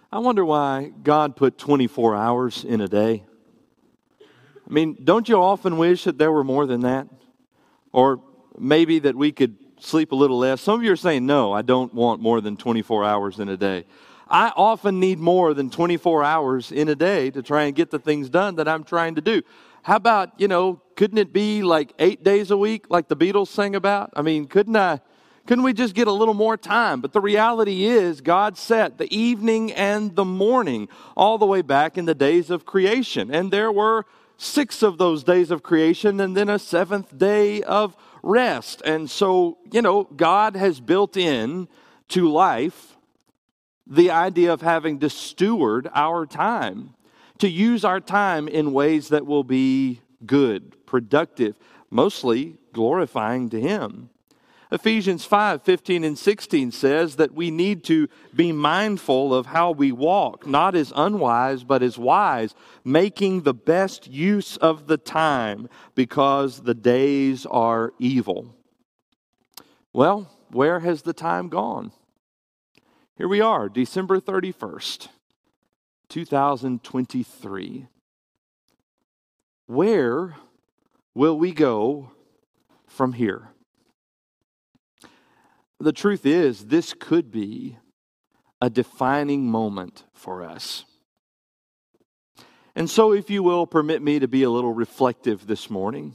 I wonder why God put 24 hours in a day. I mean, don't you often wish that there were more than that? Or maybe that we could sleep a little less. Some of you are saying, no, I don't want more than 24 hours in a day. I often need more than 24 hours in a day to try and get the things done that I'm trying to do. How about, couldn't it be like 8 days a week like the Beatles sang about? I mean, couldn't we just get a little more time? But the reality is God set the evening and the morning all the way back in the days of creation. And there were 6 of those days of creation and then a 7th day of rest. And so, God has built in to life the idea of having to steward our time, to use our time in ways that will be good, productive, mostly glorifying to Him. Ephesians 5:15 and 16 says that we need to be mindful of how we walk, not as unwise, but as wise, making the best use of the time because the days are evil. Well, where has the time gone? Here we are, December 31st, 2023. Where will we go from here? The truth is, this could be a defining moment for us. And so, if you will, permit me to be a little reflective this morning.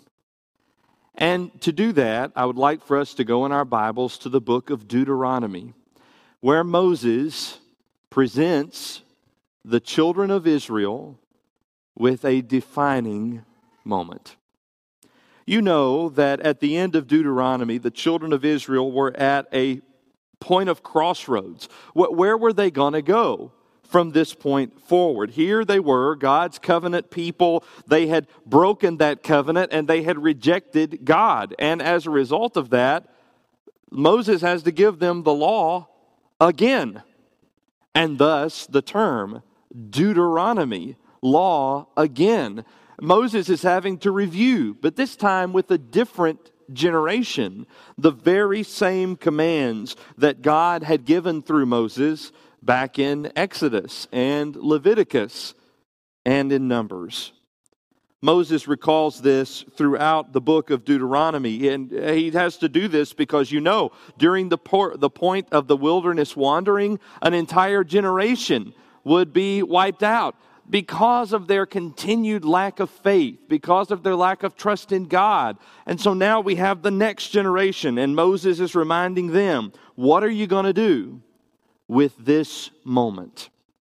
And to do that, I would like for us to go in our Bibles to the book of Deuteronomy, where Moses presents the children of Israel with a defining moment. You know that at the end of Deuteronomy, the children of Israel were at a point of crossroads. Where were they going to go from this point forward? Here they were, God's covenant people. They had broken that covenant and they had rejected God. And as a result of that, Moses has to give them the law again. And thus the term Deuteronomy, law again. Moses is having to review, but this time with a different generation, the very same commands that God had given through Moses back in Exodus and Leviticus and in Numbers. Moses recalls this throughout the book of Deuteronomy, and he has to do this because during the point of the wilderness wandering, an entire generation would be wiped out because of their continued lack of faith, because of their lack of trust in God. And so now we have the next generation, and Moses is reminding them, what are you going to do with this moment?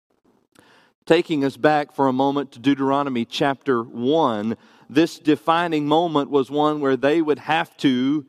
Taking us back for a moment to Deuteronomy chapter 1, this defining moment was one where they would have to,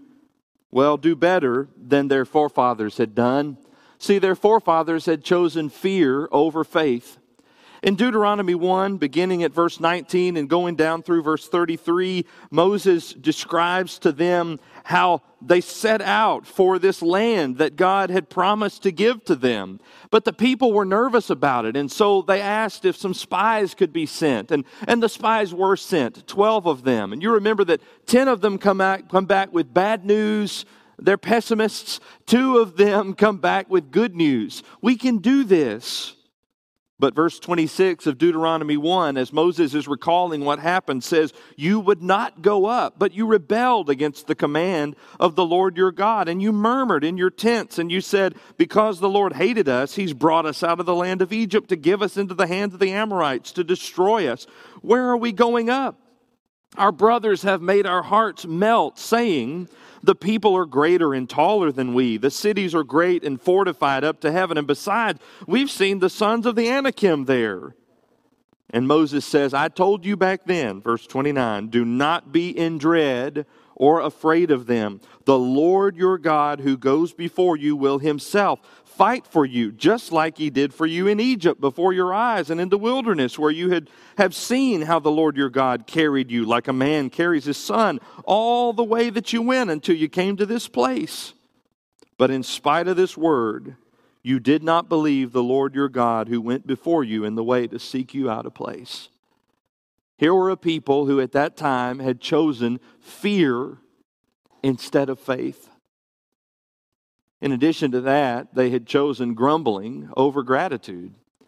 do better than their forefathers had done. See, their forefathers had chosen fear over faith. In Deuteronomy 1, beginning at verse 19 and going down through verse 33, Moses describes to them how they set out for this land that God had promised to give to them. But the people were nervous about it, and so they asked if some spies could be sent. And the spies were sent, 12 of them. And you remember that 10 of them come back with bad news. They're pessimists. 2 of them come back with good news. We can do this. But verse 26 of Deuteronomy 1, as Moses is recalling what happened, says, you would not go up, but you rebelled against the command of the Lord your God, and you murmured in your tents, and you said, because the Lord hated us, He's brought us out of the land of Egypt to give us into the hands of the Amorites, to destroy us. Where are we going up? Our brothers have made our hearts melt, saying, the people are greater and taller than we. The cities are great and fortified up to heaven. And besides, we've seen the sons of the Anakim there. And Moses says, I told you back then, verse 29, do not be in dread or afraid of them. The Lord your God who goes before you will Himself fight for you, just like He did for you in Egypt before your eyes and in the wilderness, where you have seen how the Lord your God carried you like a man carries his son all the way that you went until you came to this place. But in spite of this word, you did not believe the Lord your God who went before you in the way to seek you out a place. Here were a people who at that time had chosen fear instead of faith. In addition to that, they had chosen grumbling over gratitude.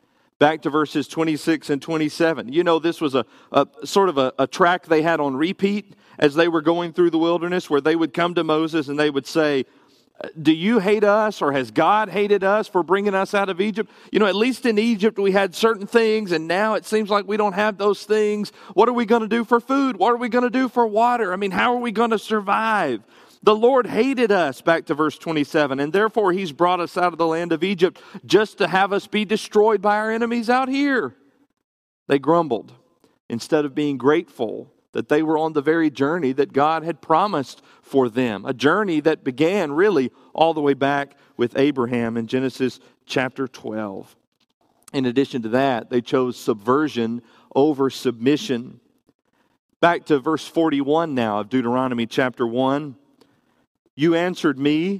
Back to verses 26 and 27. You know, this was a sort of a track they had on repeat as they were going through the wilderness, where they would come to Moses and they would say, do you hate us, or has God hated us for bringing us out of Egypt? You know, at least in Egypt we had certain things, and now it seems like we don't have those things. What are we going to do for food? What are we going to do for water? I mean, how are we going to survive? The Lord hated us, back to verse 27, and therefore He's brought us out of the land of Egypt just to have us be destroyed by our enemies out here. They grumbled instead of being grateful that they were on the very journey that God had promised for them. A journey that began really all the way back with Abraham in Genesis chapter 12. In addition to that, they chose subversion over submission. Back to verse 41 now of Deuteronomy chapter 1. You answered me,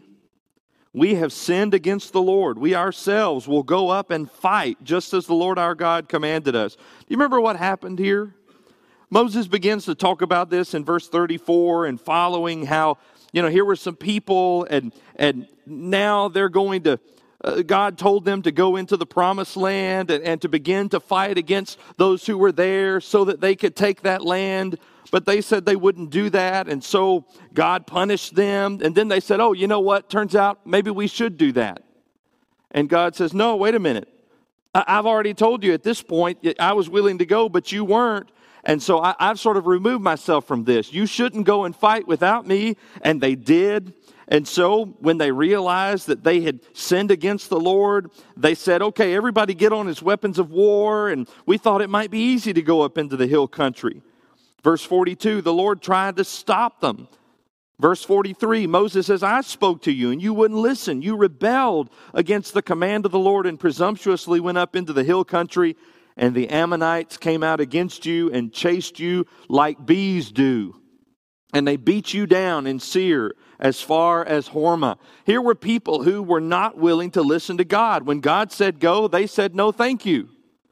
we have sinned against the Lord. We ourselves will go up and fight, just as the Lord our God commanded us. Do you remember what happened here? Moses begins to talk about this in verse 34 and following, how, you know, here were some people and now they're going to, God told them to go into the promised land and to begin to fight against those who were there so that they could take that land. But they said they wouldn't do that, and so God punished them. And then they said, oh, you know what? Turns out maybe we should do that. And God says, no, wait a minute. I've already told you at this point, I was willing to go, but you weren't. And so I've sort of removed myself from this. You shouldn't go and fight without me. And they did. And so when they realized that they had sinned against the Lord, they said, okay, everybody get on his weapons of war. And we thought it might be easy to go up into the hill country. Verse 42, the Lord tried to stop them. Verse 43, Moses says, I spoke to you and you wouldn't listen. You rebelled against the command of the Lord and presumptuously went up into the hill country. And the Ammonites came out against you and chased you like bees do. And they beat you down in Seir as far as Hormah. Here were people who were not willing to listen to God. When God said go, they said no thank you.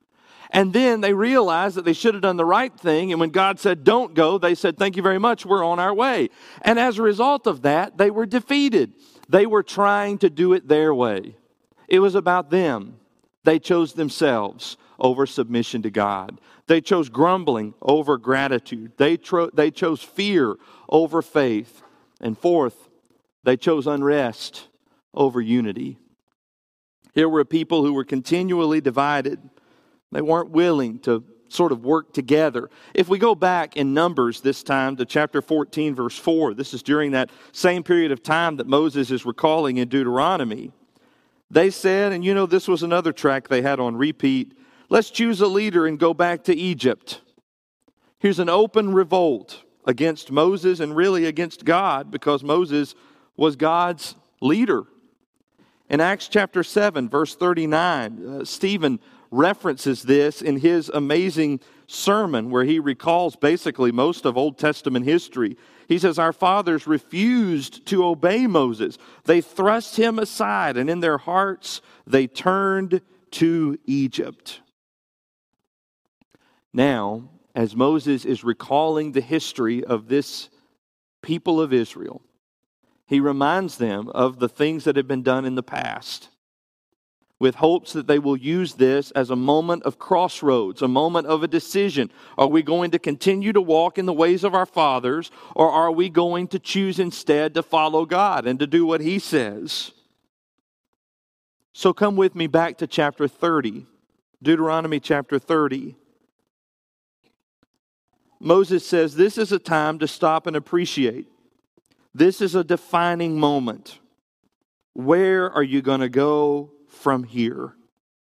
And then they realized that they should have done the right thing. And when God said don't go, they said thank you very much, we're on our way. And as a result of that, they were defeated. They were trying to do it their way. It was about them. They chose themselves over submission to God. They chose grumbling over gratitude. They chose fear over faith. And fourth, they chose unrest over unity. Here were people who were continually divided. They weren't willing to sort of work together. If we go back in Numbers this time to chapter 14, verse 4, this is during that same period of time that Moses is recalling in Deuteronomy. They said, and you know this was another track they had on repeat, let's choose a leader and go back to Egypt. Here's an open revolt against Moses and really against God, because Moses was God's leader. In Acts chapter 7, verse 39, Stephen references this in his amazing sermon where he recalls basically most of Old Testament history. He says, our fathers refused to obey Moses. They thrust him aside, and in their hearts they turned to Egypt. Now, as Moses is recalling the history of this people of Israel, he reminds them of the things that have been done in the past, with hopes that they will use this as a moment of crossroads, a moment of a decision. Are we going to continue to walk in the ways of our fathers, or are we going to choose instead to follow God and to do what He says? So come with me back to chapter 30, Deuteronomy chapter 30. Moses says this is a time to stop and appreciate. This is a defining moment. Where are you going to go from here?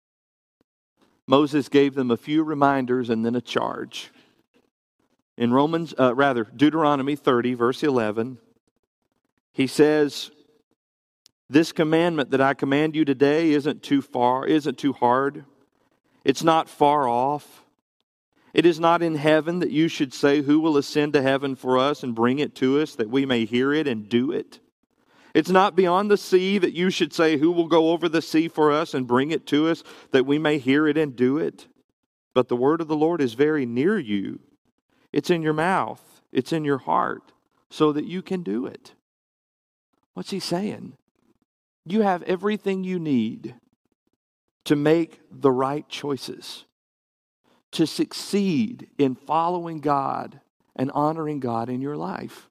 Moses gave them a few reminders and then a charge. In Deuteronomy 30, verse 11, he says, this commandment that I command you today isn't too hard. It's not far off. It is not in heaven that you should say, who will ascend to heaven for us and bring it to us that we may hear it and do it? It's not beyond the sea that you should say, who will go over the sea for us and bring it to us that we may hear it and do it? But the word of the Lord is very near you. It's in your mouth. It's in your heart so that you can do it. What's he saying? You have everything you need to make the right choices, to succeed in following God and honoring God in your life.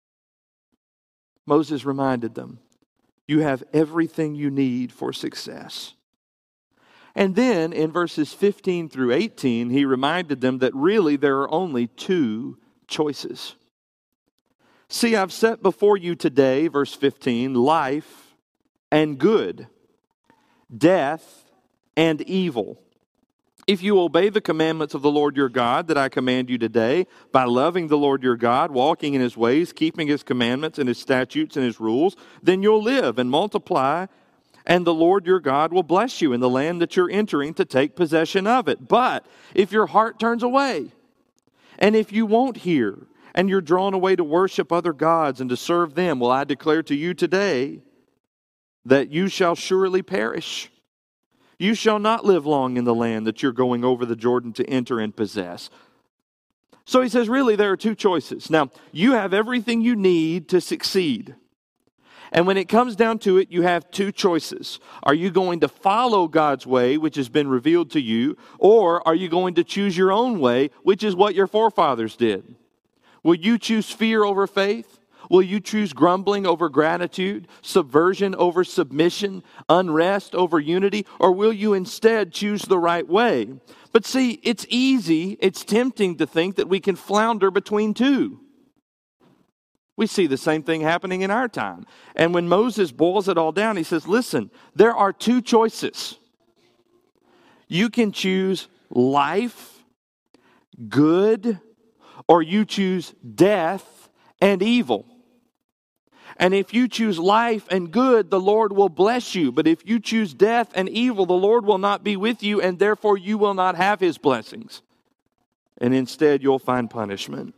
Moses reminded them, you have everything you need for success. And then in verses 15 through 18, he reminded them that really there are only two choices. See, I've set before you today, verse 15, life and good, death and evil. If you obey the commandments of the Lord your God that I command you today, by loving the Lord your God, walking in His ways, keeping His commandments and His statutes and His rules, then you'll live and multiply, and the Lord your God will bless you in the land that you're entering to take possession of it. But if your heart turns away, and if you won't hear, and you're drawn away to worship other gods and to serve them, well, I declare to you today that you shall surely perish. You shall not live long in the land that you're going over the Jordan to enter and possess. So he says, really, there are two choices. Now, you have everything you need to succeed. And when it comes down to it, you have two choices. Are you going to follow God's way, which has been revealed to you, or are you going to choose your own way, which is what your forefathers did? Will you choose fear over faith? Will you choose grumbling over gratitude, subversion over submission, unrest over unity, or will you instead choose the right way? But see, it's easy, it's tempting to think that we can flounder between two. We see the same thing happening in our time. And when Moses boils it all down, he says, listen, there are two choices. You can choose life, good, or you choose death and evil. And if you choose life and good, the Lord will bless you. But if you choose death and evil, the Lord will not be with you, and therefore you will not have His blessings. And instead you'll find punishment.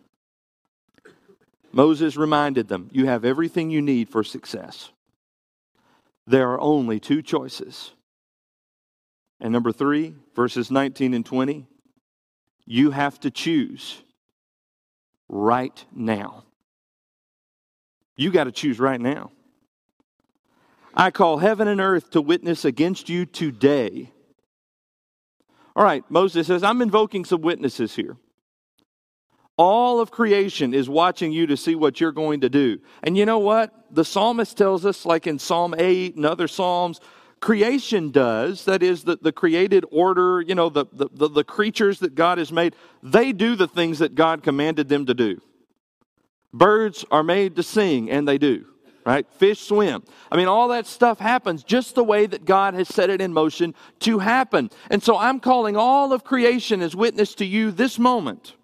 Moses reminded them, you have everything you need for success. There are only two choices. And number 3, verses 19 and 20, you have to choose right now. You got to choose right now. I call heaven and earth to witness against you today. All right, Moses says, I'm invoking some witnesses here. All of creation is watching you to see what you're going to do. And you know what? The psalmist tells us, like in Psalm 8 and other psalms, creation does. That is, the created order, you know, the creatures that God has made, they do the things that God commanded them to do. Birds are made to sing, and they do, right? Fish swim. I mean, all that stuff happens just the way that God has set it in motion to happen. And so I'm calling all of creation as witness to you this moment.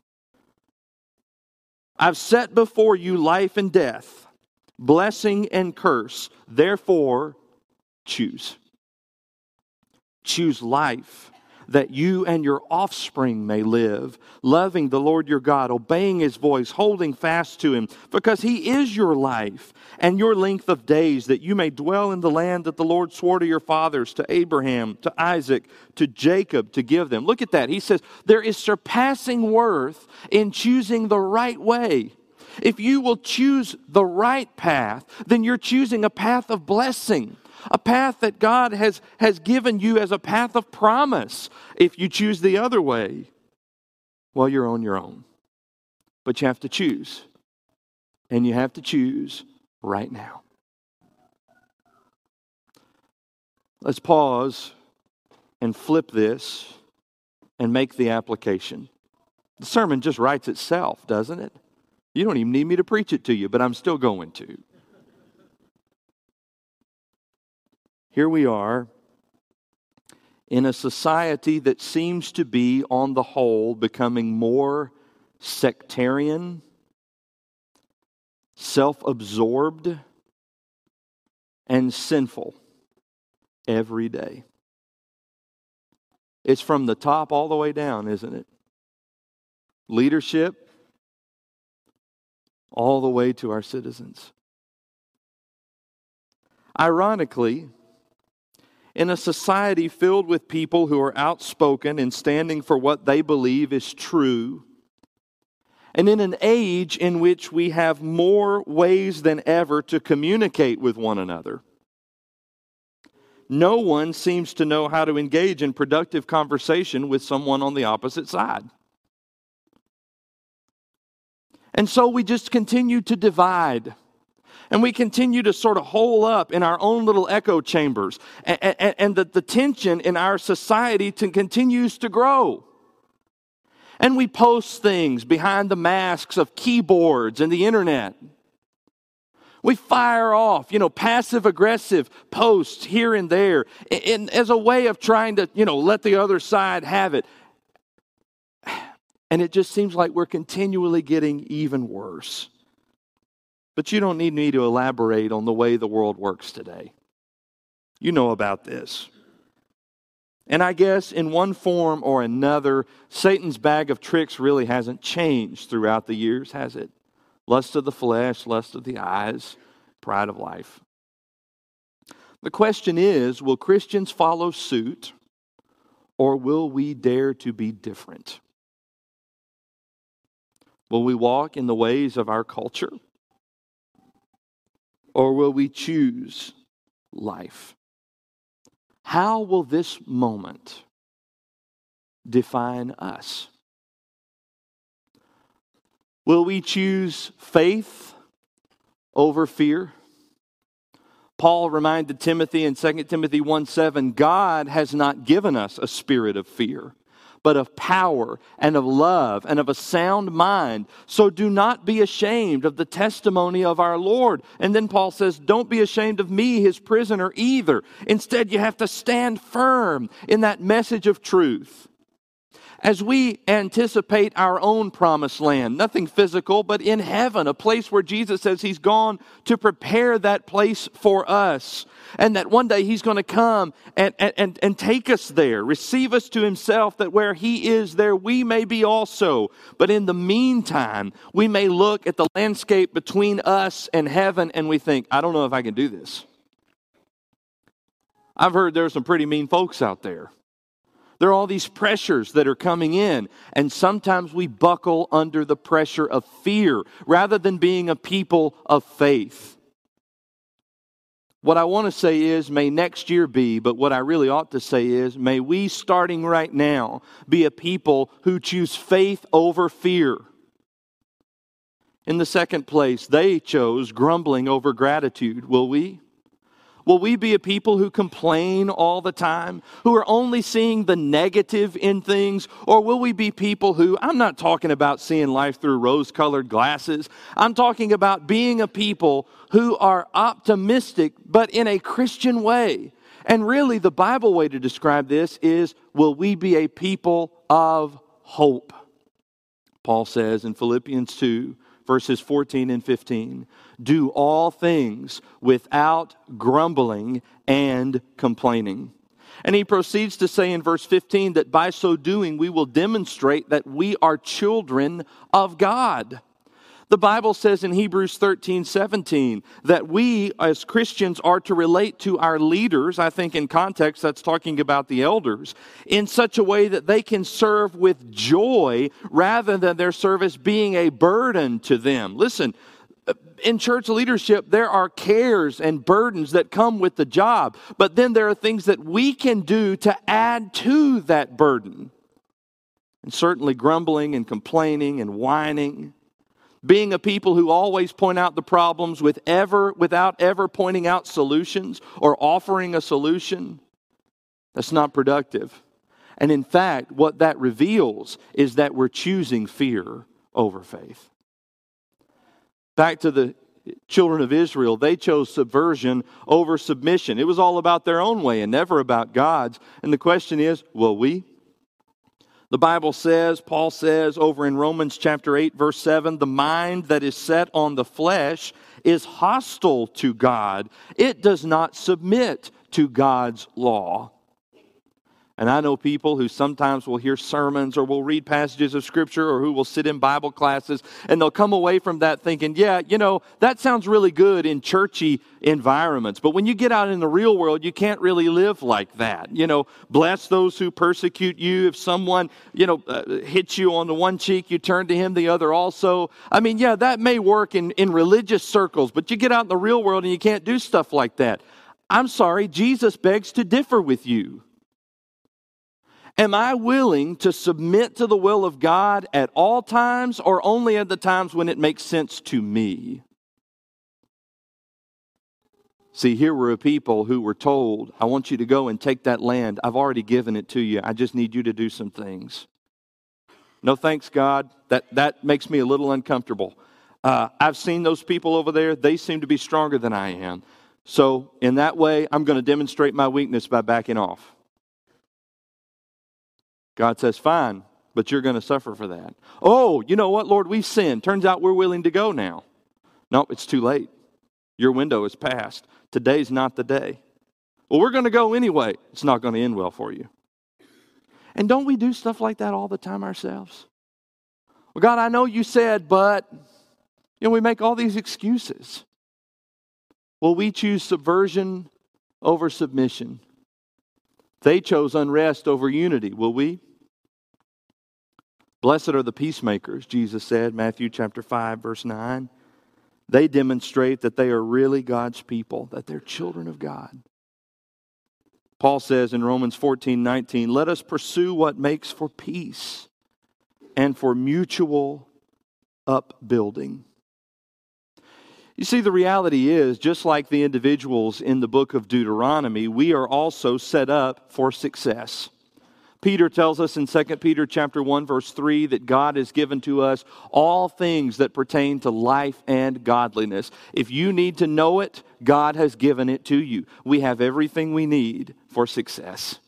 I've set before you life and death, blessing and curse. Therefore, choose. Choose life, that you and your offspring may live, loving the Lord your God, obeying His voice, holding fast to Him, because He is your life and your length of days, that you may dwell in the land that the Lord swore to your fathers, to Abraham, to Isaac, to Jacob, to give them. Look at that. He says, there is surpassing worth in choosing the right way. If you will choose the right path, then you're choosing a path of blessing. A path that God has given you as a path of promise. If you choose the other way, well, you're on your own. But you have to choose. And you have to choose right now. Let's pause and flip this and make the application. The sermon just writes itself, doesn't it? You don't even need me to preach it to you, but I'm still going to. Here we are in a society that seems to be, on the whole, becoming more sectarian, self-absorbed, and sinful every day. It's from the top all the way down, isn't it? Leadership, all the way to our citizens. Ironically, in a society filled with people who are outspoken and standing for what they believe is true, and in an age in which we have more ways than ever to communicate with one another, no one seems to know how to engage in productive conversation with someone on the opposite side. And so we just continue to divide. And we continue to sort of hole up in our own little echo chambers. And the tension in our society continues to grow. And we post things behind the masks of keyboards and the internet. We fire off, passive-aggressive posts here and there as a way of trying to, let the other side have it. And it just seems like we're continually getting even worse. But you don't need me to elaborate on the way the world works today. You know about this. And I guess in one form or another, Satan's bag of tricks really hasn't changed throughout the years, has it? Lust of the flesh, lust of the eyes, pride of life. The question is, will Christians follow suit, or will we dare to be different? Will we walk in the ways of our culture, or will we choose life? How will this moment define us? Will we choose faith over fear? Paul reminded Timothy in 2 Timothy 1:7, God has not given us a spirit of fear, but of power and of love and of a sound mind. So do not be ashamed of the testimony of our Lord. And then Paul says, don't be ashamed of me, his prisoner, either. Instead, you have to stand firm in that message of truth. As we anticipate our own promised land, nothing physical, but in heaven, a place where Jesus says he's gone to prepare that place for us. And that one day he's going to come and take us there, receive us to himself, that where he is, there we may be also. But in the meantime, we may look at the landscape between us and heaven and we think, I don't know if I can do this. I've heard there's some pretty mean folks out there. There are all these pressures that are coming in, and sometimes we buckle under the pressure of fear rather than being a people of faith. What I want to say is, may next year be, but what I really ought to say is, may we, starting right now, be a people who choose faith over fear. In the second place, they chose grumbling over gratitude. Will we? Will we be a people who complain all the time, who are only seeing the negative in things? Or will we be people who, I'm not talking about seeing life through rose-colored glasses. I'm talking about being a people who are optimistic, but in a Christian way. And really, the Bible way to describe this is, will we be a people of hope? Paul says in Philippians 2, verses 14 and 15, do all things without grumbling and complaining. And he proceeds to say in verse 15 that by so doing we will demonstrate that we are children of God. The Bible says in Hebrews 13:17 that we as Christians are to relate to our leaders, I think in context that's talking about the elders, in such a way that they can serve with joy rather than their service being a burden to them. Listen, in church leadership, there are cares and burdens that come with the job, but then there are things that we can do to add to that burden. And certainly grumbling and complaining and whining, being a people who always point out the problems without ever pointing out solutions or offering a solution, that's not productive. And in fact, what that reveals is that we're choosing fear over faith. Back to the children of Israel, they chose subversion over submission. It was all about their own way and never about God's. And the question is, will we? The Bible says, Paul says over in Romans chapter 8, verse 7, the mind that is set on the flesh is hostile to God. It does not submit to God's law. And I know people who sometimes will hear sermons or will read passages of Scripture or who will sit in Bible classes and they'll come away from that thinking, yeah, that sounds really good in churchy environments. But when you get out in the real world, you can't really live like that. Bless those who persecute you. If someone, hits you on the one cheek, you turn to him the other also. I mean, yeah, that may work in religious circles, but you get out in the real world and you can't do stuff like that. I'm sorry, Jesus begs to differ with you. Am I willing to submit to the will of God at all times or only at the times when it makes sense to me? See, here were a people who were told, I want you to go and take that land. I've already given it to you. I just need you to do some things. No thanks, God. That makes me a little uncomfortable. I've seen those people over there. They seem to be stronger than I am. So in that way, I'm going to demonstrate my weakness by backing off. God says, fine, but you're going to suffer for that. Oh, you know what, Lord, we've sinned. Turns out we're willing to go now. No, it's too late. Your window is past. Today's not the day. Well, we're going to go anyway. It's not going to end well for you. And don't we do stuff like that all the time ourselves? Well, God, I know you said, but, we make all these excuses. Well, we choose subversion over submission. They chose unrest over unity. Will we? Blessed are the peacemakers, Jesus said, Matthew chapter 5, verse 9. They demonstrate that they are really God's people, that they're children of God. Paul says in Romans 14:19, let us pursue what makes for peace and for mutual upbuilding. You see, the reality is, just like the individuals in the book of Deuteronomy, we are also set up for success. Peter tells us in 2 Peter chapter 1, verse 3, that God has given to us all things that pertain to life and godliness. If you need to know it, God has given it to you. We have everything we need for success.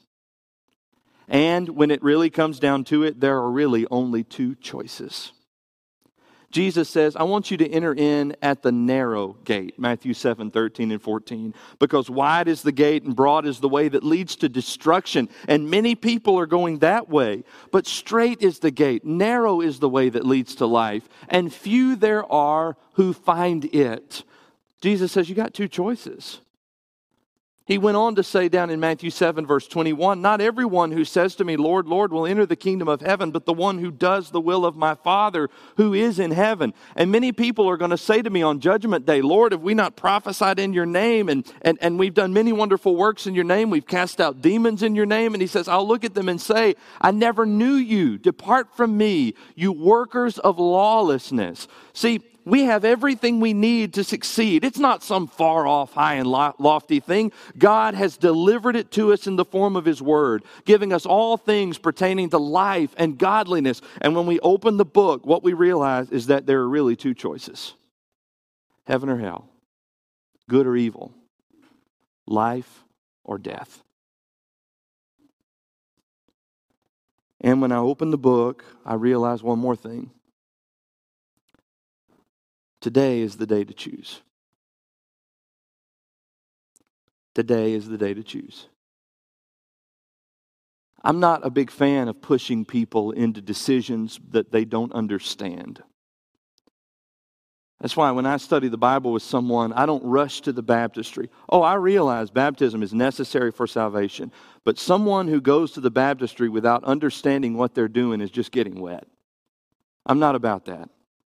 And when it really comes down to it, there are really only two choices. Jesus says, I want you to enter in at the narrow gate, Matthew 7:13 and 14, because wide is the gate and broad is the way that leads to destruction, and many people are going that way. But straight is the gate, narrow is the way that leads to life, and few there are who find it. Jesus says, you got two choices. He went on to say down in Matthew 7, verse 21, not everyone who says to me, Lord, Lord, will enter the kingdom of heaven, but the one who does the will of my Father who is in heaven. And many people are going to say to me on judgment day, Lord, have we not prophesied in your name? And we've done many wonderful works in your name. We've cast out demons in your name. And he says, I'll look at them and say, I never knew you. Depart from me, you workers of lawlessness. See, we have everything we need to succeed. It's not some far off, high and lofty thing. God has delivered it to us in the form of His Word, giving us all things pertaining to life and godliness. And when we open the book, what we realize is that there are really two choices. Heaven or hell, good or evil, life or death. And when I open the book, I realize one more thing. Today is the day to choose. Today is the day to choose. I'm not a big fan of pushing people into decisions that they don't understand. That's why when I study the Bible with someone, I don't rush to the baptistry. Oh, I realize baptism is necessary for salvation, but someone who goes to the baptistry without understanding what they're doing is just getting wet. I'm not about that.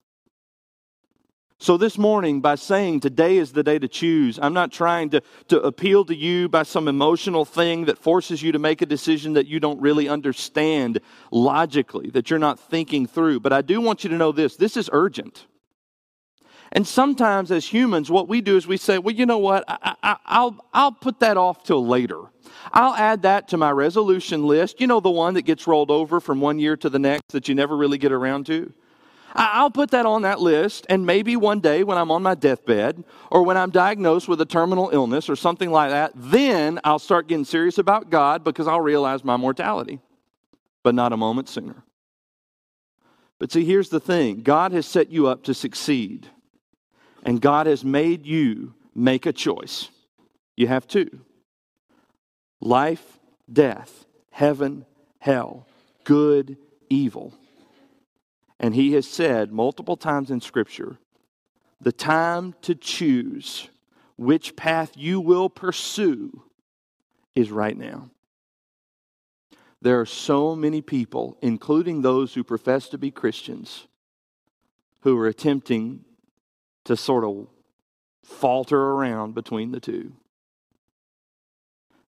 So this morning, by saying today is the day to choose, I'm not trying to appeal to you by some emotional thing that forces you to make a decision that you don't really understand logically, that you're not thinking through. But I do want you to know this is urgent. And sometimes as humans, what we do is we say, well, you know what, I'll put that off till later. I'll add that to my resolution list. You know, the one that gets rolled over from one year to the next that you never really get around to. I'll put that on that list, and maybe one day when I'm on my deathbed or when I'm diagnosed with a terminal illness or something like that, then I'll start getting serious about God because I'll realize my mortality, but not a moment sooner. But see, here's the thing. God has set you up to succeed, and God has made you make a choice. You have two. Life, death, heaven, hell, good, evil. And He has said multiple times in Scripture, the time to choose which path you will pursue is right now. There are so many people, including those who profess to be Christians, who are attempting to sort of falter around between the two.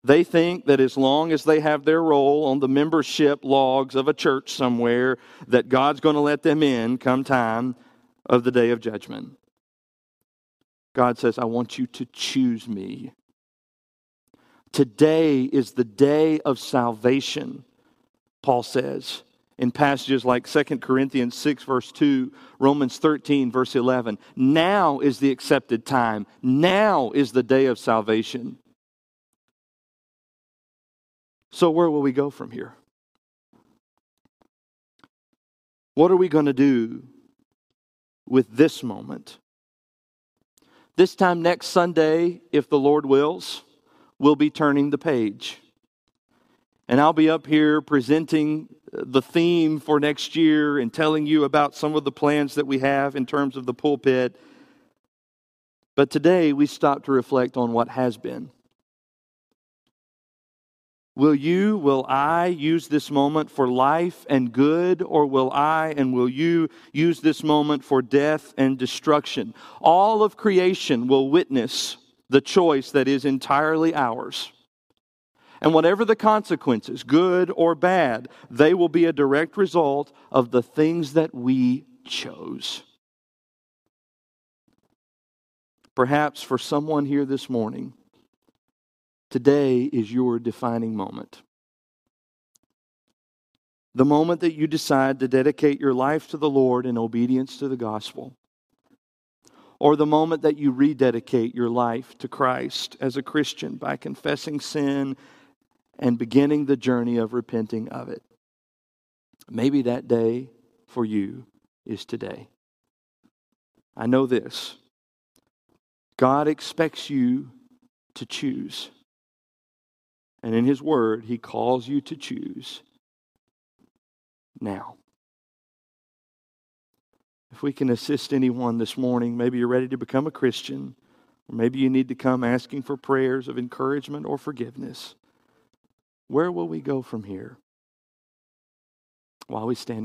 They think that as long as they have their role on the membership logs of a church somewhere, that God's going to let them in come time of the day of judgment. God says, I want you to choose me. Today is the day of salvation, Paul says, in passages like 2 Corinthians 6, verse 2, Romans 13, verse 11. Now is the accepted time. Now is the day of salvation. So where will we go from here? What are we going to do with this moment? This time next Sunday, if the Lord wills, we'll be turning the page. And I'll be up here presenting the theme for next year and telling you about some of the plans that we have in terms of the pulpit. But today we stop to reflect on what has been. Will I use this moment for life and good, or will you use this moment for death and destruction? All of creation will witness the choice that is entirely ours. And whatever the consequences, good or bad, they will be a direct result of the things that we chose. Perhaps for someone here this morning, today is your defining moment. The moment that you decide to dedicate your life to the Lord in obedience to the gospel. Or the moment that you rededicate your life to Christ as a Christian by confessing sin and beginning the journey of repenting of it. Maybe that day for you is today. I know this. God expects you to choose. And in His Word, He calls you to choose now. If we can assist anyone this morning, maybe you're ready to become a Christian, or maybe you need to come asking for prayers of encouragement or forgiveness. Where will we go from here? While we stand